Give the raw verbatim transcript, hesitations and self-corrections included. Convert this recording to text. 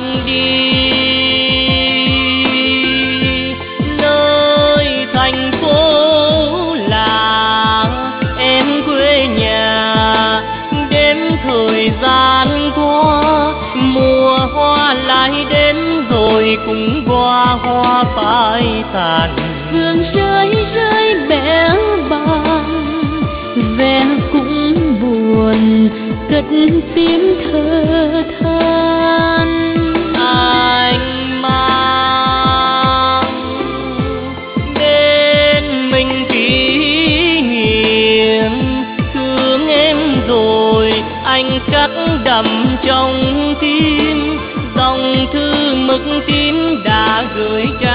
đi. Nơi thành phố là em quê nhà, đêm thời gian qua mùa hoa lại đến rồi cũng qua hoa phai tàn. Hương rơi rơi bẽ bàng, ve cũng buồn cất tiếng thở than. Anh mang đến mình kỷ niệm thương em rồi, anh cắt đậm trong tim dòng thư mực tím đã gửi cho